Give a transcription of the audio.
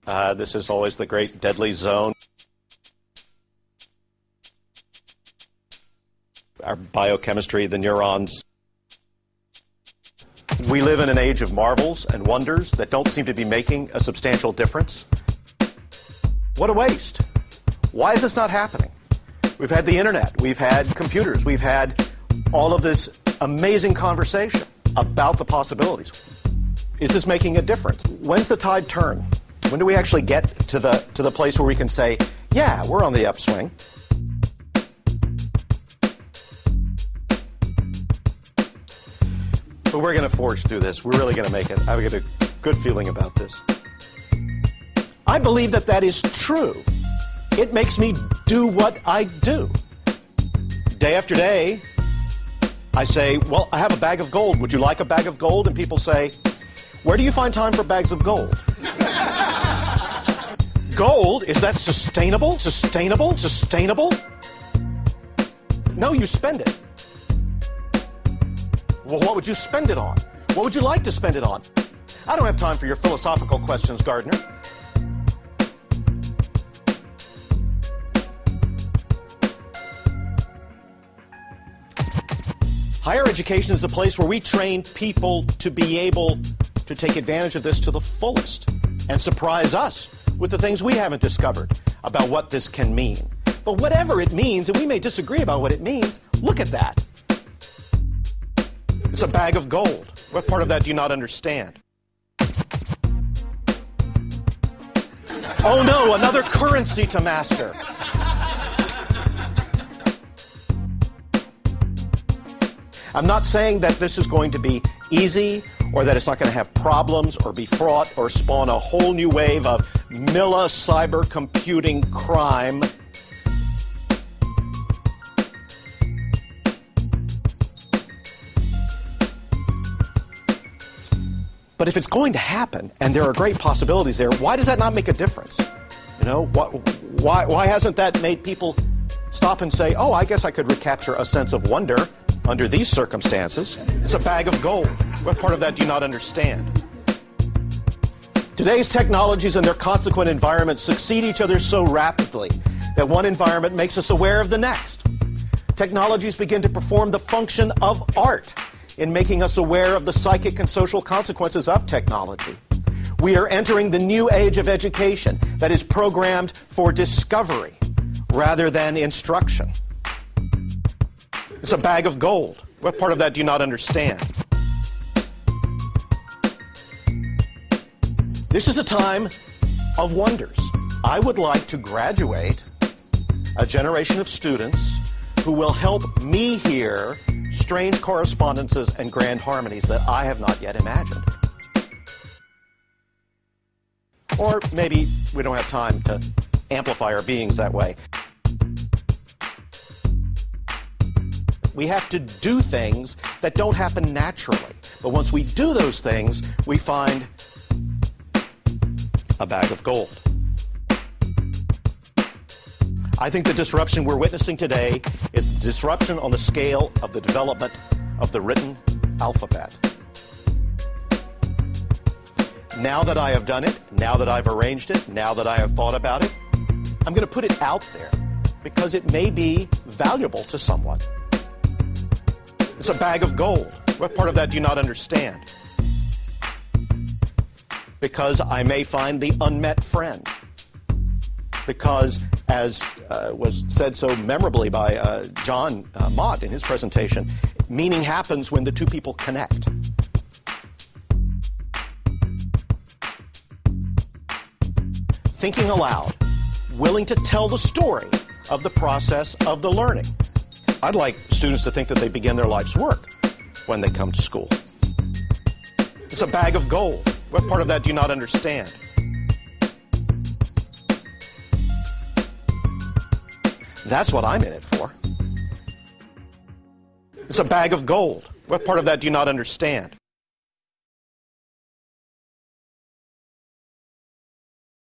This is always the great deadly zone. Our biochemistry, the neurons. We live in an age of marvels and wonders that don't seem to be making a substantial difference. What a waste. Why is this not happening? We've had the internet, we've had computers, we've had all of this amazing conversation about the possibilities. Is this making a difference? When's the tide turn? When do we actually get to the place where we can say, yeah, we're on the upswing? But we're going to forge through this. We're really going to make it. I've got a good feeling about this. I believe that is true. It makes me do what I do. Day after day, I say, well, I have a bag of gold. Would you like a bag of gold? And people say, where do you find time for bags of gold? Gold, is that sustainable? Sustainable? Sustainable? No, you spend it. Well, what would you spend it on? What would you like to spend it on? I don't have time for your philosophical questions, Gardner. Higher education is a place where we train people to be able to take advantage of this to the fullest and surprise us with the things we haven't discovered about what this can mean. But whatever it means, and we may disagree about what it means, look at that. It's a bag of gold. What part of that do you not understand? Oh no, another currency to master. I'm not saying that this is going to be easy or that it's not going to have problems or be fraught or spawn a whole new wave of cyber computing crime. But if it's going to happen, and there are great possibilities there, why does that not make a difference? You know, why hasn't that made people stop and say, oh, I guess I could recapture a sense of wonder under these circumstances? It's a bag of gold. What part of that do you not understand? Today's technologies and their consequent environments succeed each other so rapidly that one environment makes us aware of the next. Technologies begin to perform the function of art in making us aware of the psychic and social consequences of technology. We are entering the new age of education that is programmed for discovery rather than instruction. It's a bag of gold. What part of that do you not understand? This is a time of wonders. I would like to graduate a generation of students who will help me hear strange correspondences and grand harmonies that I have not yet imagined. Or maybe we don't have time to amplify our beings that way. We have to do things that don't happen naturally. But once we do those things, we find a bag of gold. I think the disruption we're witnessing today is the disruption on the scale of the development of the written alphabet. Now that I have done it, now that I've arranged it, now that I have thought about it, I'm going to put it out there because it may be valuable to someone. It's a bag of gold. What part of that do you not understand? Because I may find the unmet friend. Because, as was said so memorably by John Mott in his presentation, meaning happens when the two people connect. Thinking aloud, willing to tell the story of the process of the learning. I'd like students to think that they begin their life's work when they come to school. It's a bag of gold. What part of that do you not understand? That's what I'm in it for. It's a bag of gold. What part of that do you not understand?